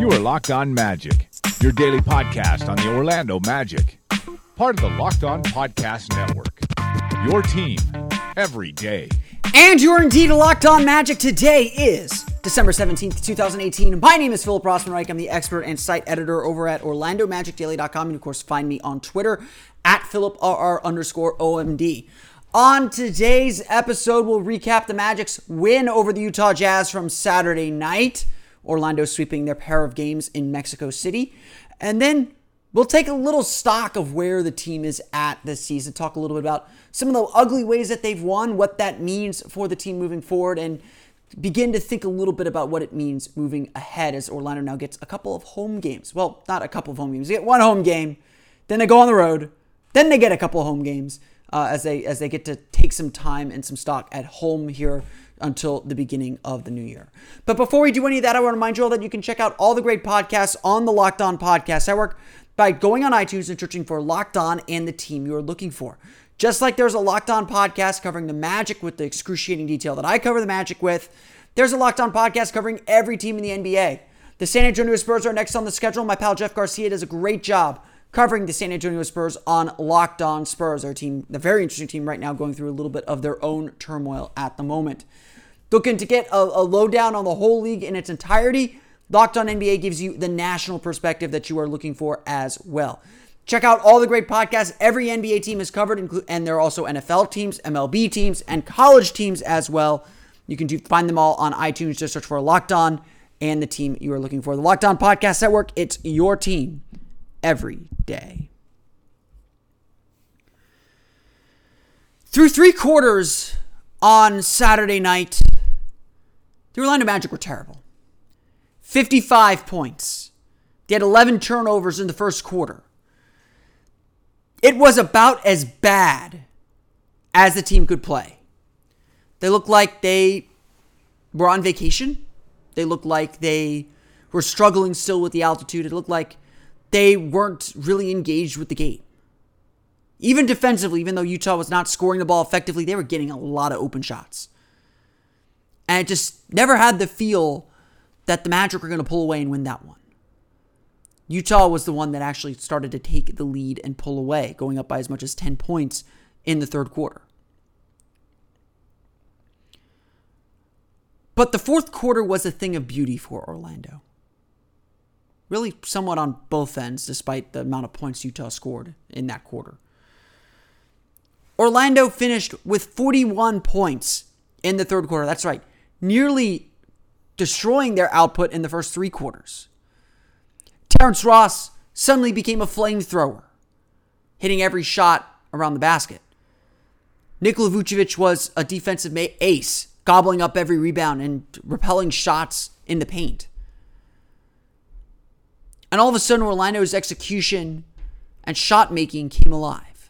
You are Locked On Magic, your daily podcast on the Orlando Magic. Part of the Locked On Podcast Network. Your team every day. And you're indeed Locked On Magic. Today is December 17th, 2018. My name is Philip Rossman-Reich. I'm the expert and site editor over at OrlandoMagicDaily.com. And of course, find me on Twitter at PhilipRR_OMD. On today's episode, we'll recap the Magic's win over the Utah Jazz from Saturday night. Orlando sweeping their pair of games in Mexico City. And then we'll take a little stock of where the team is at this season, talk a little bit about some of the ugly ways that they've won, what that means for the team moving forward, and begin to think a little bit about what it means moving ahead as Orlando now gets a couple of home games. Well, not a couple of home games. They get one home game, then they go on the road, then they get a couple of home games as they get to take some time and some stock at home here until the beginning of the new year. But before we do any of that, I want to remind you all that you can check out all the great podcasts on the Locked On Podcast Network by going on iTunes and searching for Locked On and the team you are looking for. Just like there's a Locked On podcast covering the Magic with the excruciating detail that I cover the Magic with, there's a Locked On podcast covering every team in the NBA. The San Antonio Spurs are next on the schedule. My pal Jeff Garcia does a great job covering the San Antonio Spurs on Locked On Spurs, our team, the very interesting team right now going through a little bit of their own turmoil at the moment. Looking to get a lowdown on the whole league in its entirety, Locked On NBA gives you the national perspective that you are looking for as well. Check out all the great podcasts every NBA team is covered, and there are also NFL teams, MLB teams, and college teams as well. You can find them all on iTunes. Just search for Locked On and the team you are looking for. The Locked On Podcast Network, it's your team every day. Through three quarters on Saturday night, the Orlando Magic were terrible. 55 points. They had 11 turnovers in the first quarter. It was about as bad as the team could play. They looked like they were on vacation. They looked like they were struggling still with the altitude. It looked like they weren't really engaged with the game. Even defensively, even though Utah was not scoring the ball effectively, they were getting a lot of open shots. And it just never had the feel that the Magic were going to pull away and win that one. Utah was the one that actually started to take the lead and pull away, going up by as much as 10 points in the third quarter. But the fourth quarter was a thing of beauty for Orlando. Really somewhat on both ends, despite the amount of points Utah scored in that quarter. Orlando finished with 41 points in the third quarter. That's right, nearly destroying their output in the first three quarters. Terrence Ross suddenly became a flamethrower, hitting every shot around the basket. Nikola Vucevic was a defensive ace, gobbling up every rebound and repelling shots in the paint. And all of a sudden, Orlando's execution and shot making came alive.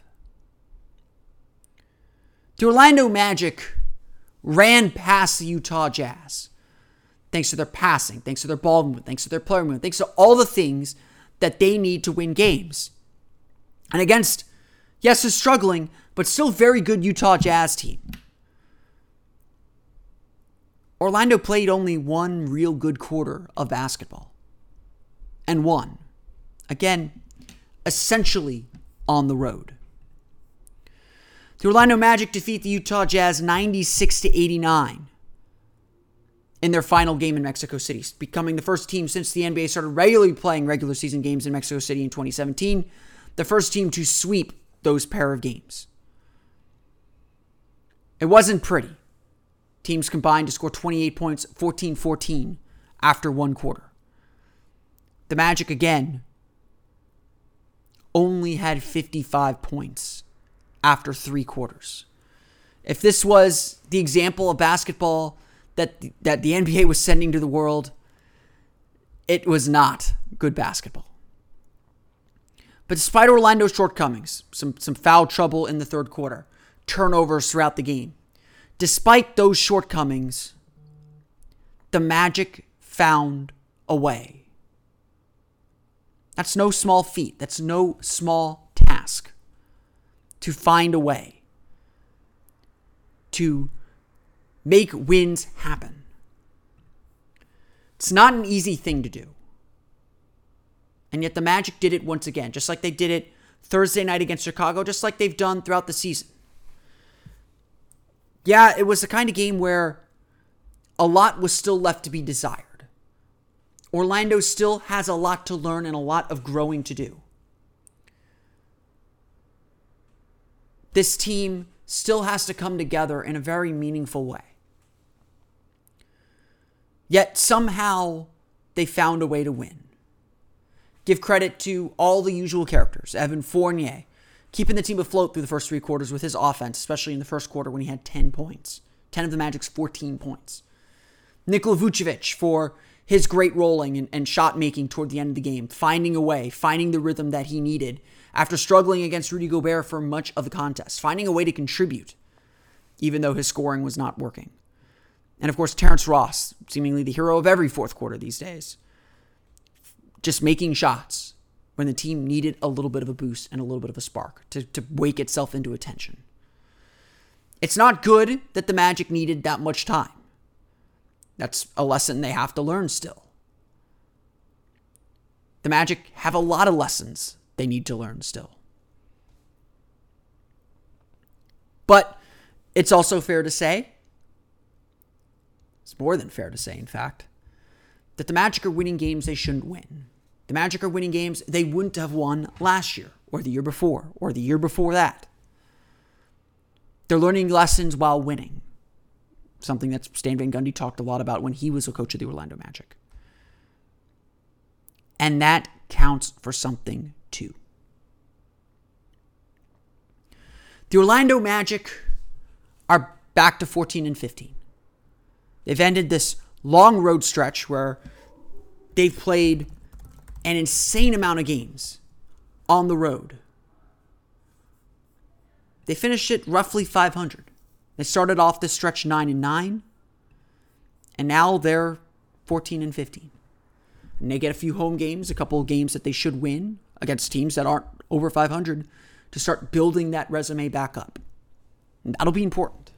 The Orlando Magic ran past the Utah Jazz. Thanks to their passing, thanks to their ball movement, thanks to their player movement, thanks to all the things that they need to win games. And against, yes, a struggling, but still very good Utah Jazz team. Orlando played only one real good quarter of basketball. And won. Again, essentially on the road. The Orlando Magic defeat the Utah Jazz 96-89 in their final game in Mexico City, becoming the first team since the NBA started regularly playing regular season games in Mexico City in 2017, the first team to sweep those pair of games. It wasn't pretty. Teams combined to score 28 points, 14-14 after one quarter. The Magic, again, only had 55 points after three quarters. If this was the example of basketball that the NBA was sending to the world, it was not good basketball. But despite Orlando's shortcomings, some foul trouble in the third quarter, turnovers throughout the game, despite those shortcomings, the Magic found a way. That's no small feat. That's no small task to find a way to make wins happen. It's not an easy thing to do. And yet the Magic did it once again, just like they did it Thursday night against Chicago, just like they've done throughout the season. Yeah, it was the kind of game where a lot was still left to be desired. Orlando still has a lot to learn and a lot of growing to do. This team still has to come together in a very meaningful way. Yet somehow they found a way to win. Give credit to all the usual characters. Evan Fournier, keeping the team afloat through the first three quarters with his offense, especially in the first quarter when he had 10 points. 10 of the Magic's 14 points. Nikola Vucevic for his great rolling and shot making toward the end of the game, finding a way, finding the rhythm that he needed after struggling against Rudy Gobert for much of the contest, finding a way to contribute, even though his scoring was not working. And of course, Terrence Ross, seemingly the hero of every fourth quarter these days, just making shots when the team needed a little bit of a boost and a little bit of a spark to wake itself into attention. It's not good that the Magic needed that much time. That's a lesson they have to learn still. The Magic have a lot of lessons they need to learn still. But it's also fair to say, it's more than fair to say, in fact, that the Magic are winning games they shouldn't win. The Magic are winning games they wouldn't have won last year, or the year before, or the year before that. They're learning lessons while winning. Something that Stan Van Gundy talked a lot about when he was a coach of the Orlando Magic. And that counts for something too. The Orlando Magic are back to 14 and 15. They've ended this long road stretch where they've played an insane amount of games on the road. They finished it roughly 500. They started off this stretch 9-9, and now they're 14 and 15. And they get a few home games, a couple of games that they should win against teams that aren't over 500 to start building that resume back up. And that'll be important.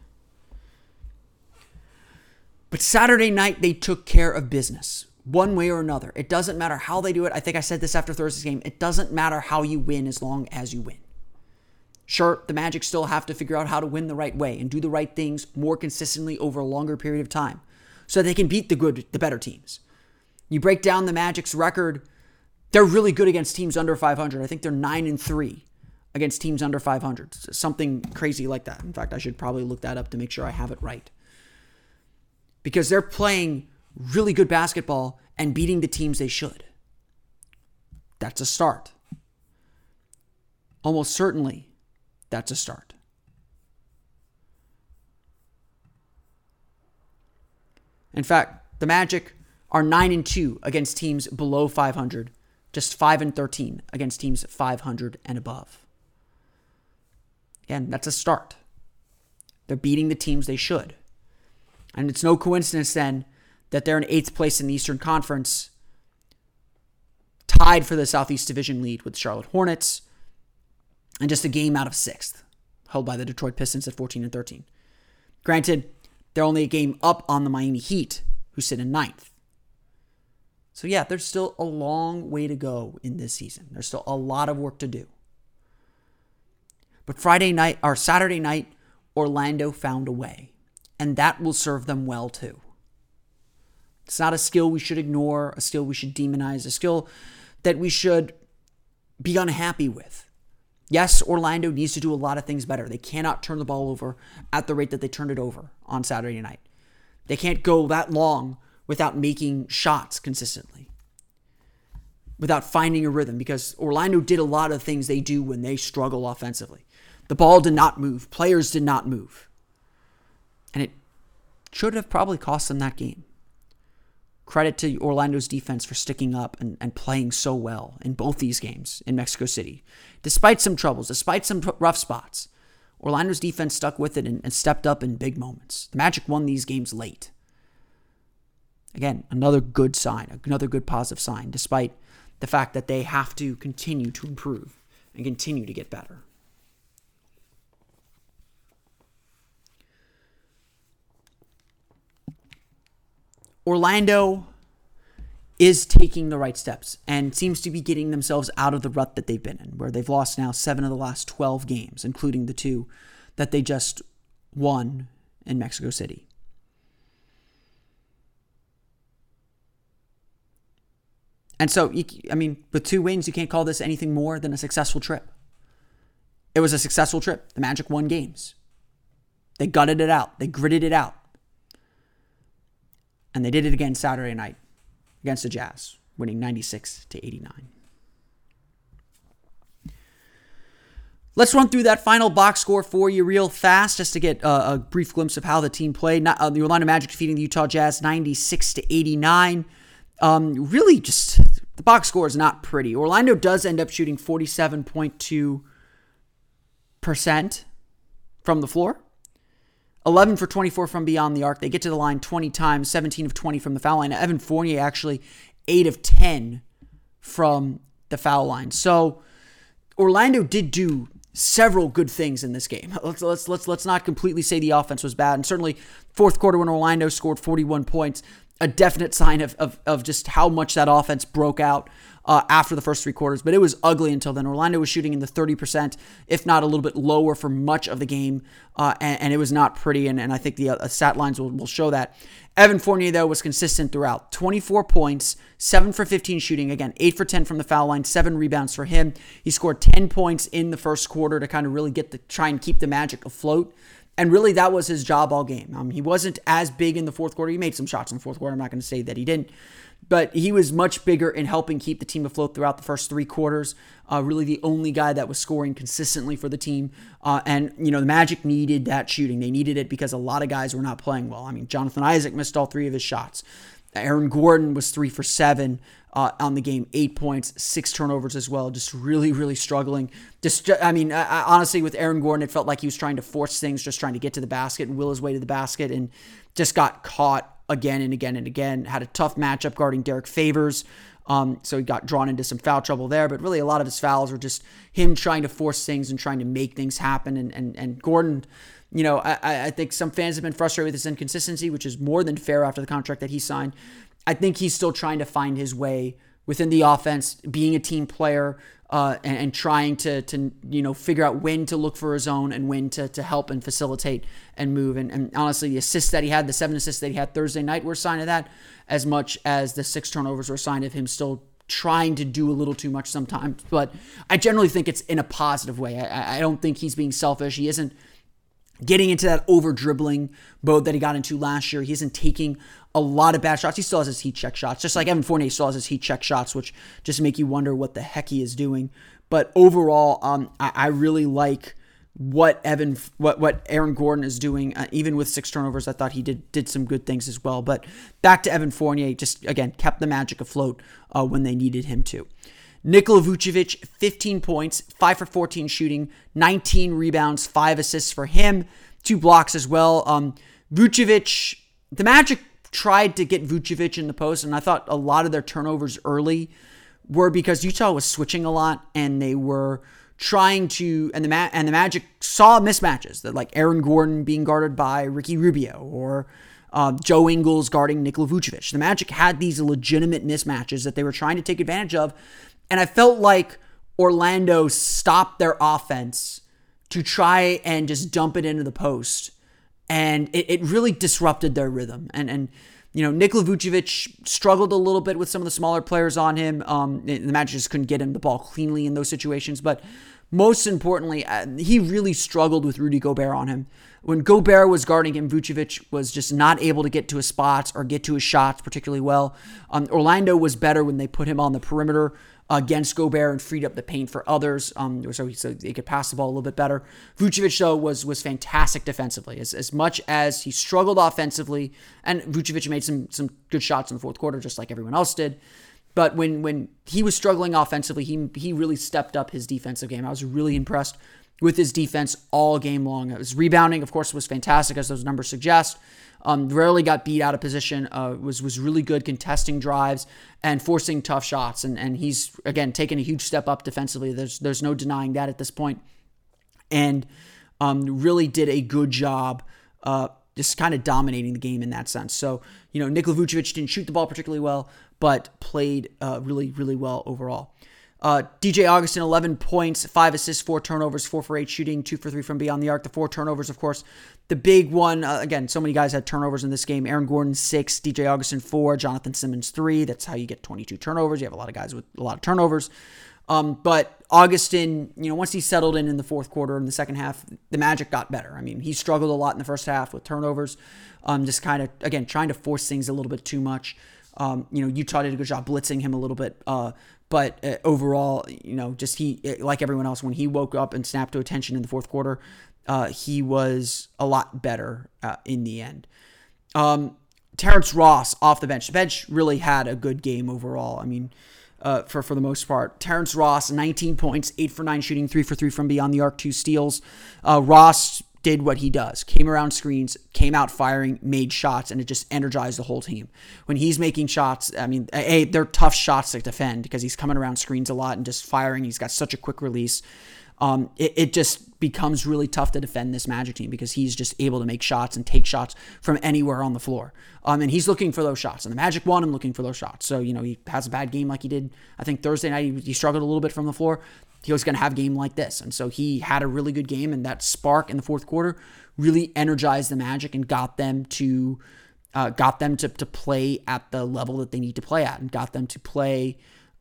But Saturday night, they took care of business, one way or another. It doesn't matter how they do it. I think I said this after Thursday's game. It doesn't matter how you win as long as you win. Sure, the Magic still have to figure out how to win the right way and do the right things more consistently over a longer period of time so they can beat the better teams. You break down the Magic's record, they're really good against teams under 500. I think they're 9-3 against teams under 500. Something crazy like that. In fact, I should probably look that up to make sure I have it right. Because they're playing really good basketball and beating the teams they should. That's a start. Almost certainly, that's a start. In fact, the Magic are 9-2 against teams below 500, just 5-13 against teams 500 and above. Again, that's a start. They're beating the teams they should. And it's no coincidence then that they're in 8th place in the Eastern Conference, tied for the Southeast Division lead with the Charlotte Hornets, and just a game out of 6th, held by the Detroit Pistons at 14 and 13. Granted, they're only a game up on the Miami Heat, who sit in 9th. So yeah, there's still a long way to go in this season. There's still a lot of work to do. But Saturday night, Orlando found a way, and that will serve them well too. It's not a skill we should ignore, a skill we should demonize, a skill that we should be unhappy with. Yes, Orlando needs to do a lot of things better. They cannot turn the ball over at the rate that they turned it over on Saturday night. They can't go that long without making shots consistently, without finding a rhythm, because Orlando did a lot of things they do when they struggle offensively. The ball did not move. Players did not move. And it should have probably cost them that game. Credit to Orlando's defense for sticking up and playing so well in both these games in Mexico City. Despite some troubles, despite some rough spots, Orlando's defense stuck with it and stepped up in big moments. The Magic won these games late. Again, another good sign, another good positive sign, despite the fact that they have to continue to improve and continue to get better. Orlando is taking the right steps and seems to be getting themselves out of the rut that they've been in, where they've lost now 7 of the last 12 games, including the 2 that they just won in Mexico City. And so, with 2 wins, you can't call this anything more than a successful trip. It was a successful trip. The Magic won games. They gutted it out. They gritted it out. And they did it again Saturday night against the Jazz, winning 96-89. Let's run through that final box score for you real fast, just to get a brief glimpse of how the team played. The Orlando Magic defeating the Utah Jazz 96-89. Really just, the box score is not pretty. Orlando does end up shooting 47.2% from the floor. 11 for 24 from beyond the arc. They get to the line 20 times, 17 of 20 from the foul line. Evan Fournier actually 8 of 10 from the foul line. So Orlando did do several good things in this game. Let's not completely say the offense was bad. And certainly fourth quarter when Orlando scored 41 points, a definite sign of just how much that offense broke out after the first 3 quarters. But it was ugly until then. Orlando was shooting in the 30%, if not a little bit lower for much of the game. And it was not pretty. And I think the stat lines will show that. Evan Fournier, though, was consistent throughout. 24 points, 7 for 15 shooting. Again, 8 for 10 from the foul line, 7 rebounds for him. He scored 10 points in the first quarter to kind of really try and keep the Magic afloat. And really, that was his job all game. He wasn't as big in the fourth quarter. He made some shots in the fourth quarter. I'm not going to say that he didn't. But he was much bigger in helping keep the team afloat throughout the first 3 quarters. Really the only guy that was scoring consistently for the team. And the Magic needed that shooting. They needed it because a lot of guys were not playing well. Jonathan Isaac missed all 3 of his shots. Aaron Gordon was 3 for 7 on the game, 8 points, 6 turnovers as well. Just really, really struggling. Honestly, with Aaron Gordon, it felt like he was trying to force things, just trying to get to the basket and will his way to the basket, and just got caught again and again and again. Had a tough matchup guarding Derek Favors. So he got drawn into some foul trouble there, but really a lot of his fouls were just him trying to force things and trying to make things happen. And Gordon, I think some fans have been frustrated with his inconsistency, which is more than fair after the contract that he signed. I think he's still trying to find his way within the offense, being a team player, and trying to figure out when to look for his own and when to help and facilitate and move. And honestly, the assists that he had, the 7 assists that he had Thursday night were a sign of that, as much as the 6 turnovers were a sign of him still trying to do a little too much sometimes. But I generally think it's in a positive way. I don't think he's being selfish. He isn't getting into that over-dribbling mode that he got into last year. He isn't taking a lot of bad shots. He still has his heat check shots, just like Evan Fournier still has his heat check shots, which just make you wonder what the heck he is doing. But overall, I really like what Aaron Gordon is doing. Even with 6 turnovers, I thought he did some good things as well. But back to Evan Fournier, just again kept the Magic afloat when they needed him to. Nikola Vucevic, 15 points, 5 for 14 shooting, 19 rebounds, 5 assists for him, 2 blocks as well. Vucevic, the Magic tried to get Vucevic in the post, and I thought a lot of their turnovers early were because Utah was switching a lot, and they were trying to, and the Magic saw mismatches, that like Aaron Gordon being guarded by Ricky Rubio, or Joe Ingles guarding Nikola Vucevic. The Magic had these legitimate mismatches that they were trying to take advantage of, and I felt like Orlando stopped their offense to try and just dump it into the post. And it really disrupted their rhythm. And Nikola Vucevic struggled a little bit with some of the smaller players on him. The Magic just couldn't get him the ball cleanly in those situations. But most importantly, he really struggled with Rudy Gobert on him. When Gobert was guarding him, Vucevic was just not able to get to his spots or get to his shots particularly well. Orlando was better when they put him on the perimeter against Gobert and freed up the paint for others, so he could pass the ball a little bit better. Vucevic, though, was fantastic defensively. As much as he struggled offensively, and Vucevic made some good shots in the fourth quarter, just like everyone else did. But when he was struggling offensively, he really stepped up his defensive game. I was really impressed with his defense all game long. His rebounding, of course, was fantastic, as those numbers suggest. Rarely got beat out of position, was really good contesting drives and forcing tough shots. And he's, again, taken a huge step up defensively. There's no denying that at this point. And really did a good job just kind of dominating the game in that sense. So, Nikola Vucevic didn't shoot the ball particularly well, but played really, really well overall. DJ Augustin, 11 points, 5 assists, 4 turnovers, 4 for 8 shooting, 2 for 3 from beyond the arc. The 4 turnovers, of course, the big one. Again, so many guys had turnovers in this game. Aaron Gordon, 6, DJ Augustin, 4, Jonathan Simmons, 3. That's how you get 22 turnovers. You have a lot of guys with a lot of turnovers. But Augustin, once he settled in the fourth quarter and the second half, the Magic got better. I mean, he struggled a lot in the first half with turnovers, just kind of, again, trying to force things a little bit too much. Utah did a good job blitzing him a little bit. But overall, just he, like everyone else, when he woke up and snapped to attention in the fourth quarter, he was a lot better in the end. Terrence Ross off the bench. The bench really had a good game overall. I mean, for the most part. Terrence Ross, 19 points, 8 for 9 shooting, 3 for 3 from beyond the arc, 2 steals. Ross did what he does. Came around screens, came out firing, made shots, and it just energized the whole team. When he's making shots, I mean, they're tough shots to defend because he's coming around screens a lot and just firing. He's got such a quick release. It just becomes really tough to defend this Magic team because he's just able to make shots and take shots from anywhere on the floor. And he's looking for those shots. And the Magic want him looking for those shots. So, he has a bad game like he did, I think, Thursday night. He struggled a little bit from the floor. He was going to have a game like this. And so he had a really good game, and that spark in the fourth quarter really energized the Magic and got them to play at the level that they need to play at, and got them to play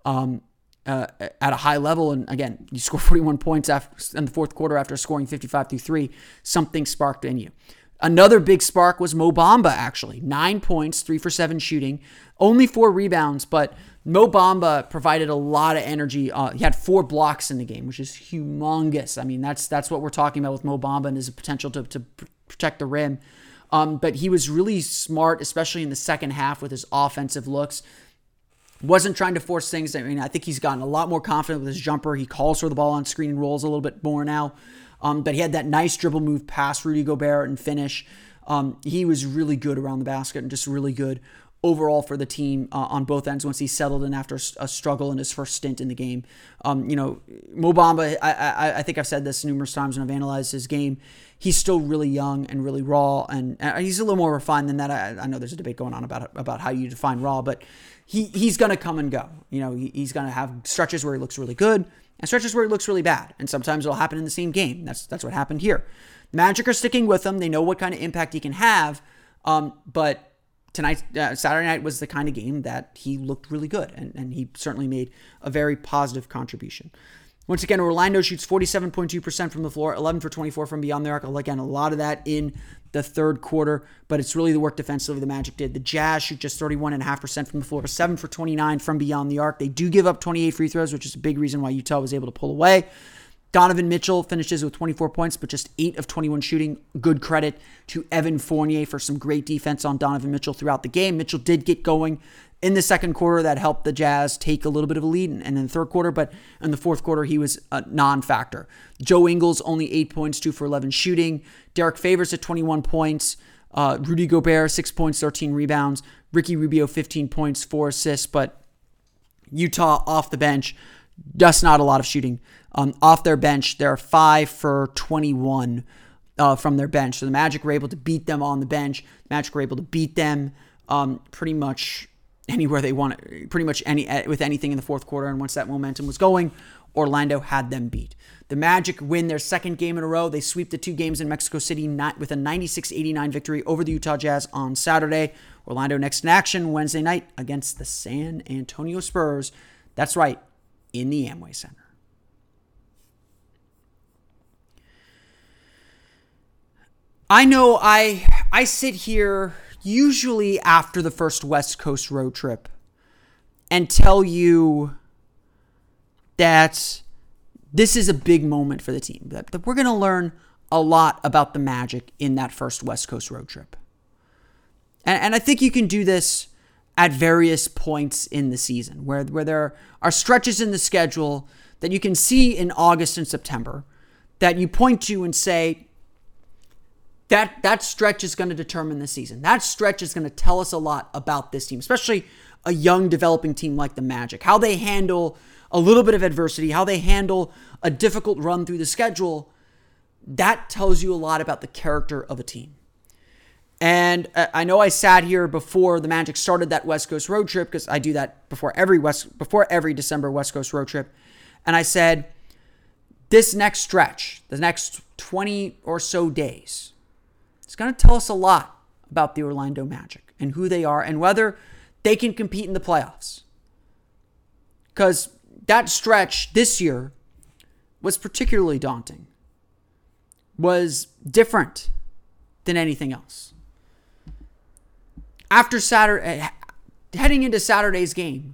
at a high level. And again, you score 41 points in the fourth quarter after scoring 55 through 3. Something sparked in you. Another big spark was Mo Bamba, actually. 9 points, 3 for 7 shooting, only 4 rebounds, but Mo Bamba provided a lot of energy. He had 4 blocks in the game, which is humongous. I mean, that's what we're talking about with Mo Bamba and his potential to protect the rim. But he was really smart, especially in the second half with his offensive looks. Wasn't trying to force things. I mean, I think he's gotten a lot more confident with his jumper. He calls for the ball on screen and rolls a little bit more now. But he had that nice dribble move past Rudy Gobert and finish. He was really good around the basket and just really good overall for the team on both ends once he settled in after a struggle in his first stint in the game. Mo Bamba, I think I've said this numerous times when I've analyzed his game. He's still really young and really raw, and he's a little more refined than that. I know there's a debate going on about how you define raw, but he's going to come and go. He's going to have stretches where he looks really good and stretches where he looks really bad, and sometimes it'll happen in the same game. That's what happened here. The Magic are sticking with him. They know what kind of impact he can have, but tonight, Saturday night was the kind of game that he looked really good, and he certainly made a very positive contribution. Once again, Orlando shoots 47.2% from the floor, 11 for 24 from beyond the arc. Again, a lot of that in the third quarter, but it's really the work defensively the Magic did. The Jazz shoot just 31.5% from the floor, 7 for 29 from beyond the arc. They do give up 28 free throws, which is a big reason why Utah was able to pull away. Donovan Mitchell finishes with 24 points, but just 8 of 21 shooting. Good credit to Evan Fournier for some great defense on Donovan Mitchell throughout the game. Mitchell did get going in the second quarter. That helped the Jazz take a little bit of a lead and in the third quarter, but in the fourth quarter, he was a non-factor. Joe Ingles, only 8 points, 2 for 11 shooting. Derek Favors at 21 points. Rudy Gobert, 6 points, 13 rebounds. Ricky Rubio, 15 points, 4 assists, but Utah off the bench, just not a lot of shooting. Off their bench, they're 5 for 21 from their bench. So the Magic were able to beat them on the bench. The Magic were able to beat them pretty much anywhere they want, pretty much with anything in the fourth quarter. And once that momentum was going, Orlando had them beat. The Magic win their second game in a row. They sweep the 2 games in Mexico City with a 96-89 victory over the Utah Jazz on Saturday. Orlando next in action Wednesday night against the San Antonio Spurs. That's right, in the Amway Center. I know I sit here usually after the first West Coast road trip and tell you that this is a big moment for the team, that we're going to learn a lot about the Magic in that first West Coast road trip. And I think you can do this at various points in the season where there are stretches in the schedule that you can see in August and September that you point to and say, that stretch is going to determine the season. That stretch is going to tell us a lot about this team, especially a young developing team like the Magic. How they handle a little bit of adversity, how they handle a difficult run through the schedule, that tells you a lot about the character of a team. And I know I sat here before the Magic started that West Coast road trip, because I do that before every December West Coast road trip. And I said, this next stretch, the next 20 or so days, it's going to tell us a lot about the Orlando Magic and who they are and whether they can compete in the playoffs. Because that stretch this year was particularly daunting, was different than anything else. After heading into Saturday's game,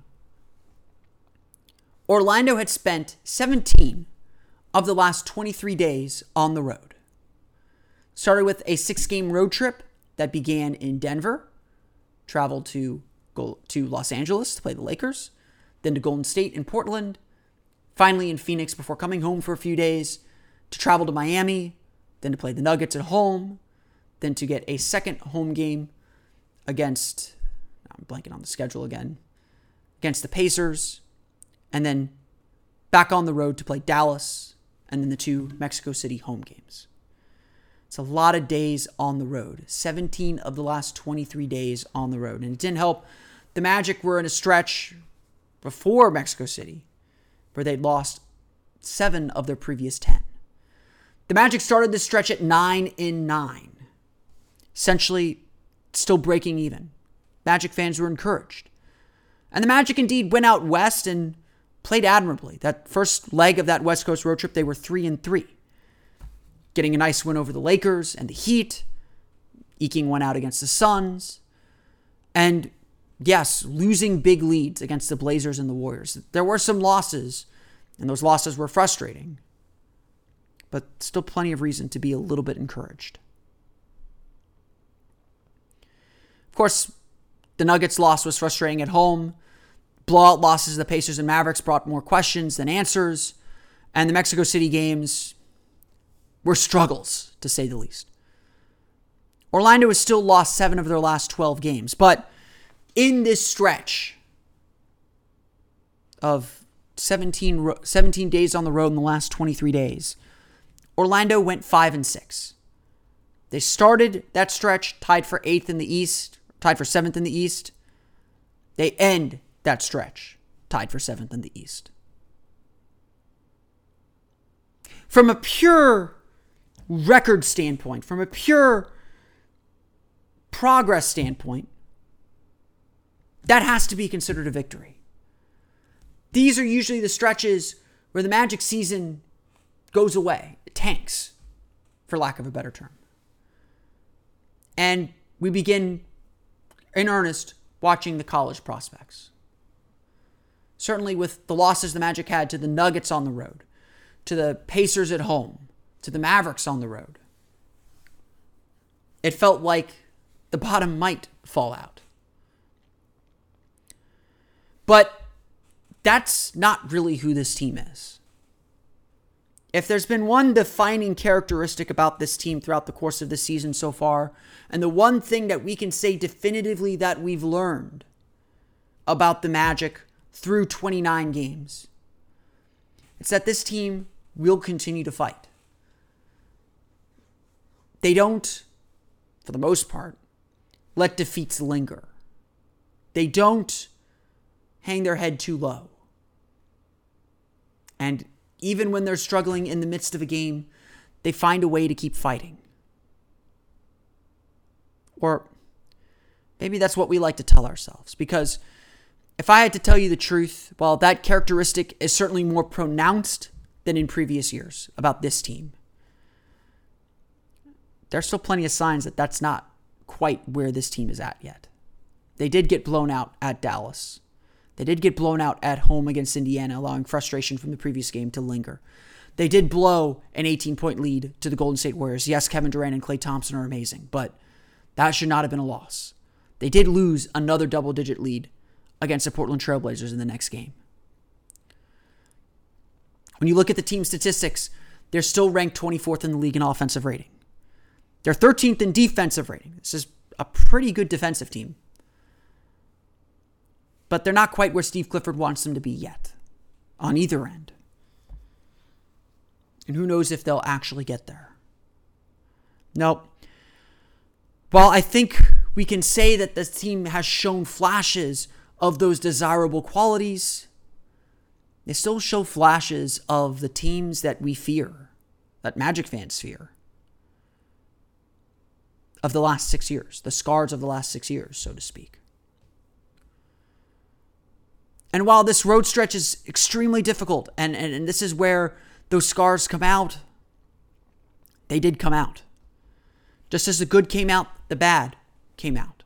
Orlando had spent 17 of the last 23 days on the road. Started with a 6-game road trip that began in Denver, traveled to Los Angeles to play the Lakers, then to Golden State in Portland, finally in Phoenix before coming home for a few days, to travel to Miami, then to play the Nuggets at home, then to get a second home game against, I'm blanking on the schedule again, against the Pacers, and then back on the road to play Dallas, and then the 2 Mexico City home games. It's a lot of days on the road. 17 of the last 23 days on the road. And it didn't help. The Magic were in a stretch before Mexico City where they'd lost 7 of their previous 10. The Magic started this stretch at 9-9. Essentially still breaking even. Magic fans were encouraged. And the Magic indeed went out west and played admirably. That first leg of that West Coast road trip, they were 3-3. Getting a nice win over the Lakers and the Heat, eking one out against the Suns, and yes, losing big leads against the Blazers and the Warriors. There were some losses, and those losses were frustrating, but still plenty of reason to be a little bit encouraged. Of course, the Nuggets loss was frustrating at home. Blowout losses to the Pacers and Mavericks brought more questions than answers. And the Mexico City games were struggles, to say the least. Orlando has still lost 7 of their last 12 games. But in this stretch of 17 days on the road in the last 23 days, Orlando went 5-6. They started that stretch tied for 8th in the East, tied for 7th in the East. They end that stretch tied for 7th in the East. From a pure record standpoint, from a pure progress standpoint, that has to be considered a victory. These are usually the stretches where the Magic season goes away. It tanks, for lack of a better term. And we begin, in earnest, watching the college prospects. Certainly with the losses the Magic had to the Nuggets on the road, to the Pacers at home, to the Mavericks on the road. It felt like the bottom might fall out. But that's not really who this team is. If there's been one defining characteristic about this team throughout the course of the season so far, and the one thing that we can say definitively that we've learned about the Magic through 29 games, it's that this team will continue to fight. They don't, for the most part, let defeats linger. They don't hang their head too low. And even when they're struggling in the midst of a game, they find a way to keep fighting. Or maybe that's what we like to tell ourselves. Because if I had to tell you the truth, well, that characteristic is certainly more pronounced than in previous years about this team. There's still plenty of signs that that's not quite where this team is at yet. They did get blown out at Dallas. They did get blown out at home against Indiana, allowing frustration from the previous game to linger. They did blow an 18-point lead to the Golden State Warriors. Yes, Kevin Durant and Klay Thompson are amazing, but that should not have been a loss. They did lose another double-digit lead against the Portland Trail Blazers in the next game. When you look at the team statistics, they're still ranked 24th in the league in offensive rating. They're 13th in defensive rating. This is a pretty good defensive team. But they're not quite where Steve Clifford wants them to be yet, on either end. And who knows if they'll actually get there. Nope. while I think we can say that this team has shown flashes of those desirable qualities, they still show flashes of the teams that we fear, that Magic fans fear, of the last 6 years, the scars of the last 6 years, so to speak. And while this road stretch is extremely difficult, and this is where those scars come out, they did come out. Just as the good came out, the bad came out.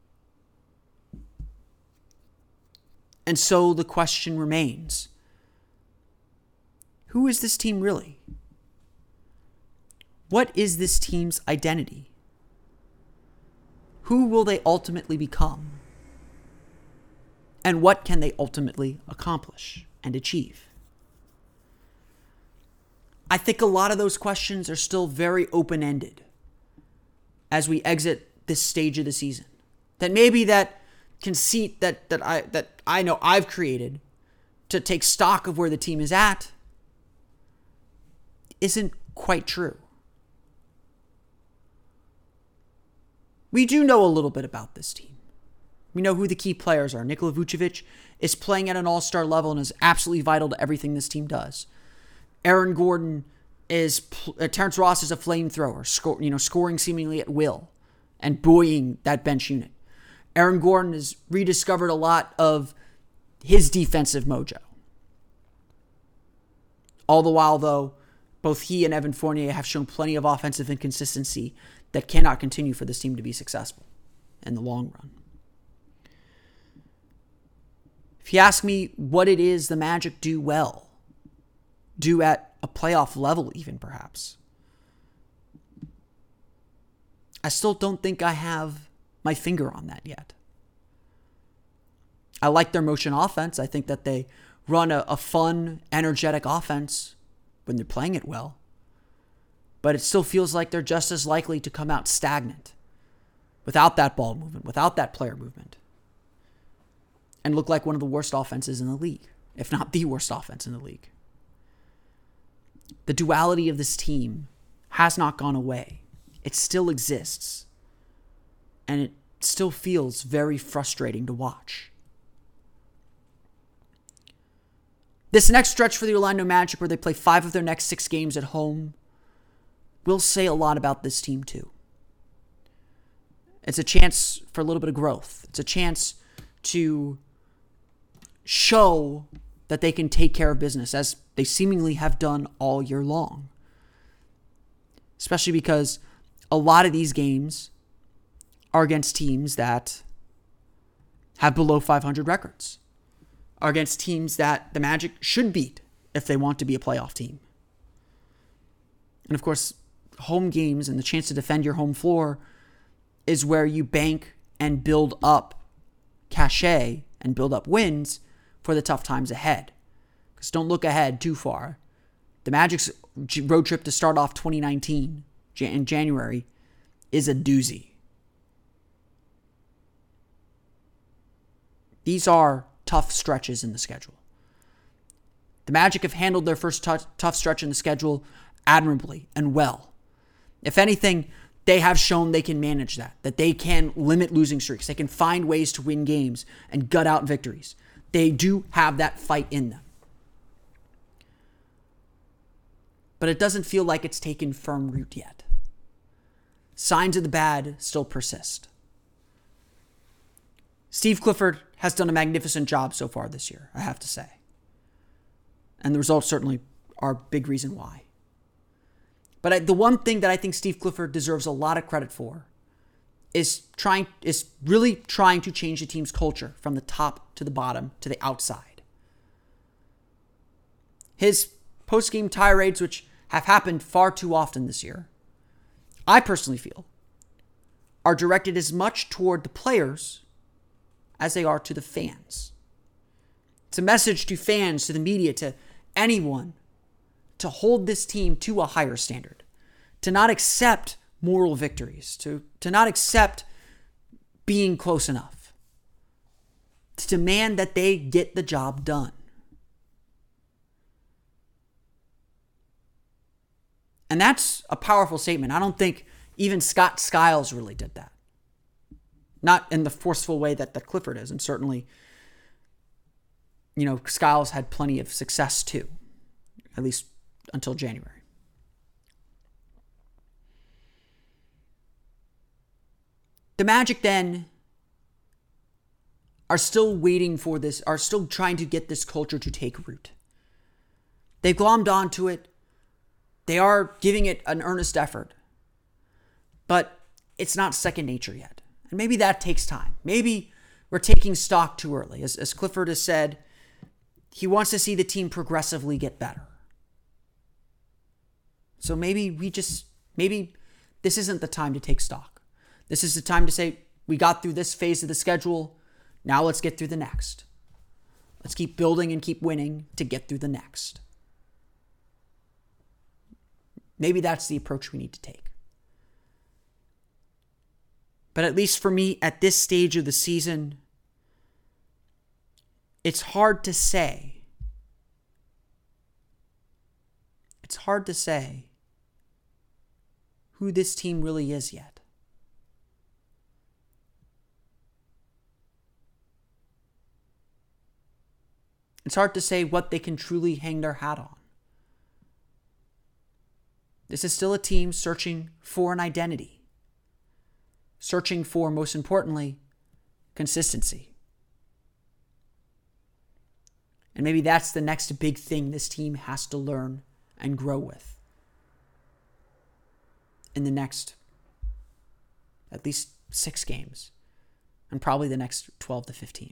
And so the question remains, who is this team really? What is this team's identity? Who will they ultimately become? And what can they ultimately accomplish and achieve? I think a lot of those questions are still very open-ended as we exit this stage of the season. That maybe that conceit that I know I've created to take stock of where the team is at isn't quite true. We do know a little bit about this team. We know who the key players are. Nikola Vucevic is playing at an all-star level and is absolutely vital to everything this team does. Aaron Gordon is... Terrence Ross is a flamethrower, scoring seemingly at will and buoying that bench unit. Aaron Gordon has rediscovered a lot of his defensive mojo. All the while, though, both he and Evan Fournier have shown plenty of offensive inconsistency that cannot continue for this team to be successful in the long run. If you ask me what it is the Magic do well, do at a playoff level even perhaps, I still don't think I have my finger on that yet. I like their motion offense. I think that they run a fun, energetic offense when they're playing it well. But it still feels like they're just as likely to come out stagnant without that ball movement, without that player movement, and look like one of the worst offenses in the league, if not the worst offense in the league. The duality of this team has not gone away. It still exists. And it still feels very frustrating to watch. This next stretch for the Orlando Magic, where they play 5 of their next 6 games at home, will say a lot about this team too. It's a chance for a little bit of growth. It's a chance to show that they can take care of business, as they seemingly have done all year long. Especially because a lot of these games are against teams that have below 500 records, are against teams that the Magic should beat if they want to be a playoff team. And of course, home games and the chance to defend your home floor is where you bank and build up cachet and build up wins for the tough times ahead. Because don't look ahead too far. The Magic's road trip to start off 2019 in January is a doozy. These are tough stretches in the schedule. The Magic have handled their first tough stretch in the schedule admirably and well. If anything, they have shown they can manage that they can limit losing streaks. They can find ways to win games and gut out victories. They do have that fight in them. But it doesn't feel like it's taken firm root yet. Signs of the bad still persist. Steve Clifford has done a magnificent job so far this year, I have to say. And the results certainly are a big reason why. But the one thing that I think Steve Clifford deserves a lot of credit for is really trying to change the team's culture from the top to the bottom to the outside. His post-game tirades, which have happened far too often this year, I personally feel, are directed as much toward the players as they are to the fans. It's a message to fans, to the media, to anyone, to hold this team to a higher standard, to not accept moral victories, to not accept being close enough, to demand that they get the job done. And that's a powerful statement. I don't think even Scott Skiles really did that. Not in the forceful way that Clifford is. And certainly, Skiles had plenty of success too, at least until January. The Magic then are still waiting for this, are still trying to get this culture to take root. They've glommed onto it. They are giving it an earnest effort. But it's not second nature yet. And maybe that takes time. Maybe we're taking stock too early. As Clifford has said, he wants to see the team progressively get better. So maybe this isn't the time to take stock. This is the time to say, we got through this phase of the schedule. Now let's get through the next. Let's keep building and keep winning to get through the next. Maybe that's the approach we need to take. But at least for me, at this stage of the season, it's hard to say. It's hard to say who this team really is yet. It's hard to say what they can truly hang their hat on. This is still a team searching for an identity. Searching for, most importantly, consistency. And maybe that's the next big thing this team has to learn and grow with in the next at least 6 games and probably the next 12 to 15.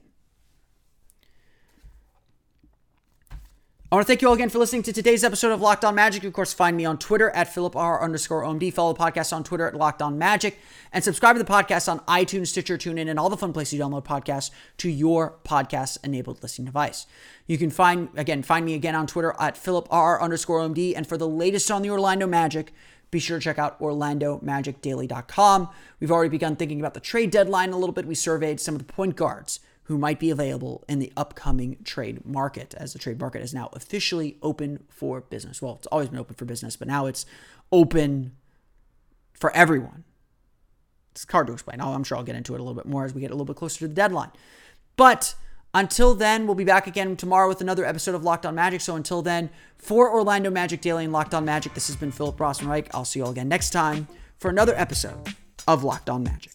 I want to thank you all again for listening to today's episode of Locked On Magic. You, of course, find me on Twitter at @PhilipR_OMD. Follow the podcast on Twitter at Locked On Magic. And subscribe to the podcast on iTunes, Stitcher, TuneIn, and all the fun places you download podcasts to your podcast-enabled listening device. You can find me again on Twitter at PhilipR_OMD. And for the latest on the Orlando Magic, be sure to check out OrlandoMagicDaily.com. We've already begun thinking about the trade deadline a little bit. We surveyed some of the point guards who might be available in the upcoming trade market, as the trade market is now officially open for business. Well, it's always been open for business, but now it's open for everyone. It's hard to explain. I'm sure I'll get into it a little bit more as we get a little bit closer to the deadline. But until then, we'll be back again tomorrow with another episode of Locked On Magic. So until then, for Orlando Magic Daily and Locked On Magic, this has been Philip Rossman-Reich. I'll see you all again next time for another episode of Locked On Magic.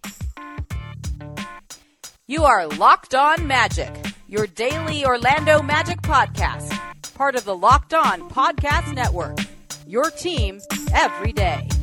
You are Locked On Magic, your daily Orlando Magic podcast, part of the Locked On Podcast Network, your team every day.